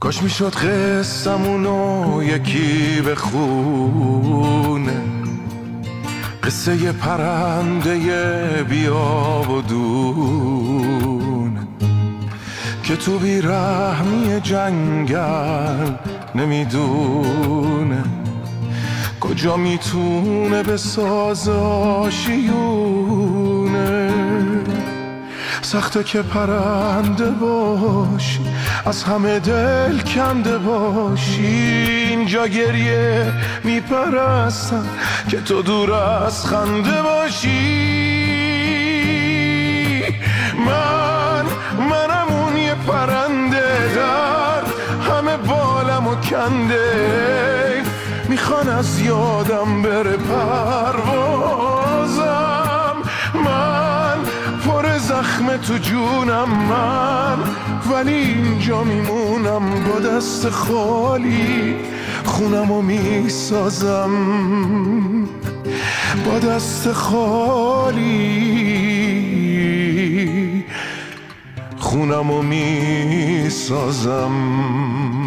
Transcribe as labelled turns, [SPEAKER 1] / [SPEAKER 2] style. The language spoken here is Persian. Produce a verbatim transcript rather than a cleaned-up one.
[SPEAKER 1] کاش میشد قصه‌مونو یکی بخونه، قصه ی پرنده بیا و دونه که تو بیرحمی جنگل نمیدونه کجا میتونه بسازه آشیونه. سخته که پرنده باشی، از همه دل کنده باشی، اینجا گریه میپرستن که تو دور از خنده باشی. من منم اون یه پرنده در همه بالم و کنده، میخوان از یادم بره پروازم. من پر زخم تو جونم من، ولی اینجا میمونم با دست خالی، خونمو میسازم با دست خالی، خونمو میسازم.